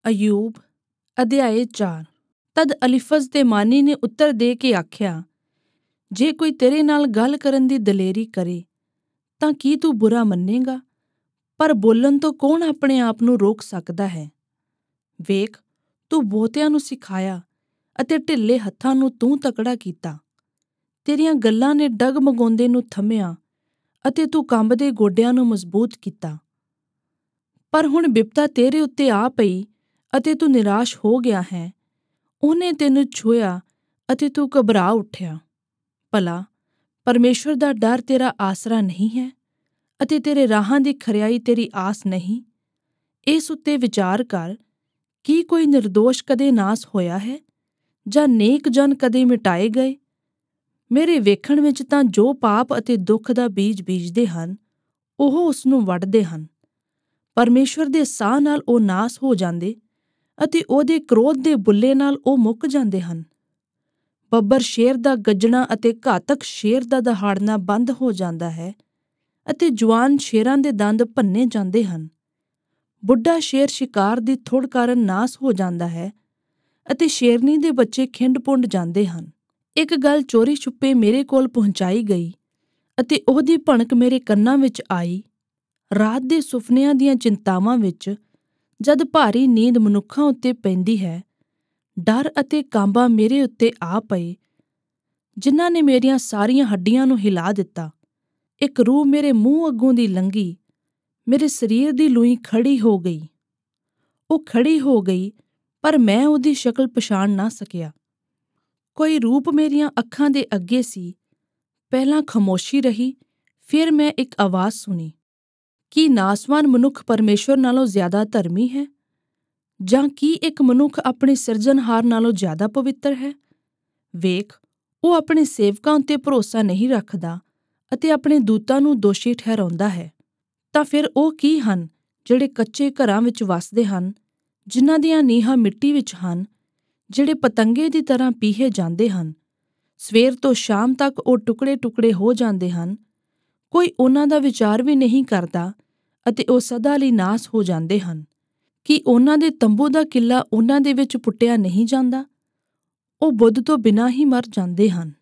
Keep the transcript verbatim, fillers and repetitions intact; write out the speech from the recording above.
ਅਯੂਬ ਅਧਿਆਇ ਚਾਰ। ਤਦ ਅਲੀਫਜ਼ ਤੇ ਮਾਨੀ ਨੇ ਉੱਤਰ ਦੇ ਕੇ ਆਖਿਆ, ਜੇ ਕੋਈ ਤੇਰੇ ਨਾਲ ਗੱਲ ਕਰਨ ਦੀ ਦਲੇਰੀ ਕਰੇ ਤਾਂ ਕੀ ਤੂੰ ਬੁਰਾ ਮੰਨੇਗਾ? ਪਰ ਬੋਲਣ ਤੋਂ ਕੌਣ ਆਪਣੇ ਆਪ ਨੂੰ ਰੋਕ ਸਕਦਾ ਹੈ? ਵੇਖ, ਤੂੰ ਬਹੁਤਿਆਂ ਨੂੰ ਸਿਖਾਇਆ ਅਤੇ ਢਿੱਲੇ ਹੱਥਾਂ ਨੂੰ ਤੂੰ ਤਕੜਾ ਕੀਤਾ। ਤੇਰੀਆਂ ਗੱਲਾਂ ਨੇ ਡਗਮਗਾਉਂਦੇ ਨੂੰ ਥੰਮਿਆ ਅਤੇ ਤੂੰ ਕੰਬਦੇ ਗੋਡਿਆਂ ਨੂੰ ਮਜ਼ਬੂਤ ਕੀਤਾ। ਪਰ ਹੁਣ ਬਿਪਤਾ ਤੇਰੇ ਉੱਤੇ ਆ ਪਈ ਅਤੇ ਤੂੰ ਨਿਰਾਸ਼ ਹੋ ਗਿਆ ਹੈ। ਉਹਨੇ ਤੈਨੂੰ ਛੂਹਿਆ ਅਤੇ ਤੂੰ ਘਬਰਾ ਉੱਠਿਆ। ਭਲਾ ਪਰਮੇਸ਼ੁਰ ਦਾ ਡਰ ਤੇਰਾ ਆਸਰਾ ਨਹੀਂ ਹੈ ਅਤੇ ਤੇਰੇ ਰਾਹਾਂ ਦੀ ਖਰਿਆਈ ਤੇਰੀ ਆਸ ਨਹੀਂ? ਇਸ ਉੱਤੇ ਵਿਚਾਰ ਕਰ, ਕੀ ਕੋਈ ਨਿਰਦੋਸ਼ ਕਦੇ ਨਾਸ ਹੋਇਆ ਹੈ ਜਾਂ ਨੇਕ ਜਨ ਕਦੇ ਮਿਟਾਏ ਗਏ? ਮੇਰੇ ਵੇਖਣ ਵਿੱਚ ਤਾਂ ਜੋ ਪਾਪ ਅਤੇ ਦੁੱਖ ਦਾ ਬੀਜ ਬੀਜਦੇ ਹਨ, ਉਹ ਉਸ ਨੂੰ ਵੱਢਦੇ ਹਨ। ਪਰਮੇਸ਼ੁਰ ਦੇ ਸਾਹ ਨਾਲ ਉਹ ਨਾਸ ਹੋ ਜਾਂਦੇ ਅਤੇ ਉਹਦੇ ਕ੍ਰੋਧ ਦੇ ਬੁੱਲੇ ਨਾਲ ਉਹ ਮੁੱਕ ਜਾਂਦੇ ਹਨ। ਬੱਬਰ ਸ਼ੇਰ ਦਾ ਗੱਜਣਾ ਅਤੇ ਘਾਤਕ ਸ਼ੇਰ ਦਾ ਦਹਾੜਨਾ ਬੰਦ ਹੋ ਜਾਂਦਾ ਹੈ ਅਤੇ ਜਵਾਨ ਸ਼ੇਰਾਂ ਦੇ ਦੰਦ ਭੰਨੇ ਜਾਂਦੇ ਹਨ। ਬੁੱਢਾ ਸ਼ੇਰ ਸ਼ਿਕਾਰ ਦੀ ਥੁੜ ਕਾਰਨ ਨਾਸ ਹੋ ਜਾਂਦਾ ਹੈ ਅਤੇ ਸ਼ੇਰਨੀ ਦੇ ਬੱਚੇ ਖਿੰਡ ਪੁੰਡ ਜਾਂਦੇ ਹਨ। ਇੱਕ ਗੱਲ ਚੋਰੀ ਛੁਪੇ ਮੇਰੇ ਕੋਲ ਪਹੁੰਚਾਈ ਗਈ ਅਤੇ ਉਹਦੀ ਭਣਕ ਮੇਰੇ ਕੰਨਾਂ ਵਿੱਚ ਆਈ। ਰਾਤ ਦੇ ਸੁਫਨਿਆਂ ਦੀਆਂ ਚਿੰਤਾਵਾਂ ਵਿੱਚ ਜਦ ਭਾਰੀ ਨੀਂਦ ਮਨੁੱਖਾਂ ਉੱਤੇ ਪੈਂਦੀ ਹੈ, ਡਰ ਅਤੇ ਕਾਂਬਾ ਮੇਰੇ ਉੱਤੇ ਆ ਪਏ, ਜਿਨ੍ਹਾਂ ਨੇ ਮੇਰੀਆਂ ਸਾਰੀਆਂ ਹੱਡੀਆਂ ਨੂੰ ਹਿਲਾ ਦਿੱਤਾ। ਇੱਕ ਰੂਹ ਮੇਰੇ ਮੂੰਹ ਅੱਗੋਂ ਦੀ ਲੰਘੀ, ਮੇਰੇ ਸਰੀਰ ਦੀ ਲੂਈ ਖੜੀ ਹੋ ਗਈ। ਉਹ ਖੜੀ ਹੋ ਗਈ, ਪਰ ਮੈਂ ਉਹਦੀ ਸ਼ਕਲ ਪਛਾਣ ਨਾ ਸਕਿਆ। ਕੋਈ ਰੂਪ ਮੇਰੀਆਂ ਅੱਖਾਂ ਦੇ ਅੱਗੇ ਸੀ। ਪਹਿਲਾਂ ਖਾਮੋਸ਼ੀ ਰਹੀ, ਫਿਰ ਮੈਂ ਇੱਕ ਆਵਾਜ਼ ਸੁਣੀ। ਕੀ ਨਾਸਵਾਨ ਮਨੁੱਖ ਪਰਮੇਸ਼ੁਰ ਨਾਲੋਂ ਜ਼ਿਆਦਾ ਧਰਮੀ ਹੈ? ਜਾਂ ਕੀ ਇੱਕ ਮਨੁੱਖ ਆਪਣੇ ਸਿਰਜਣਹਾਰ ਨਾਲੋਂ ਜ਼ਿਆਦਾ ਪਵਿੱਤਰ ਹੈ? ਵੇਖ, ਉਹ ਆਪਣੇ ਸੇਵਕਾਂ ਉੱਤੇ ਭਰੋਸਾ ਨਹੀਂ ਰੱਖਦਾ ਅਤੇ ਆਪਣੇ ਦੂਤਾਂ ਨੂੰ ਦੋਸ਼ੀ ਠਹਿਰਾਉਂਦਾ ਹੈ। ਤਾਂ ਫਿਰ ਉਹ ਕੀ ਹਨ ਜਿਹੜੇ ਕੱਚੇ ਘਰਾਂ ਵਿੱਚ ਵੱਸਦੇ ਹਨ, ਜਿਨ੍ਹਾਂ ਦੀਆਂ ਨੀਹਾਂ ਮਿੱਟੀ ਵਿੱਚ ਹਨ, ਜਿਹੜੇ ਪਤੰਗੇ ਦੀ ਤਰ੍ਹਾਂ ਪੀਹੇ ਜਾਂਦੇ ਹਨ? ਸਵੇਰ ਤੋਂ ਸ਼ਾਮ ਤੱਕ ਉਹ ਟੁਕੜੇ ਟੁਕੜੇ ਹੋ ਜਾਂਦੇ ਹਨ। ਕੋਈ ਉਹਨਾਂ ਦਾ ਵਿਚਾਰ ਵੀ ਨਹੀਂ ਕਰਦਾ ਅਤੇ ਉਹ ਸਦਾ ਲਈ ਨਾਸ ਹੋ ਜਾਂਦੇ ਹਨ। ਕੀ ਉਹਨਾਂ ਦੇ ਤੰਬੂ ਦਾ ਕਿੱਲਾ ਉਹਨਾਂ ਦੇ ਵਿੱਚ ਪੁੱਟਿਆ ਨਹੀਂ ਜਾਂਦਾ? ਉਹ ਬੁੱਧ ਤੋਂ ਬਿਨਾਂ ਹੀ ਮਰ ਜਾਂਦੇ ਹਨ।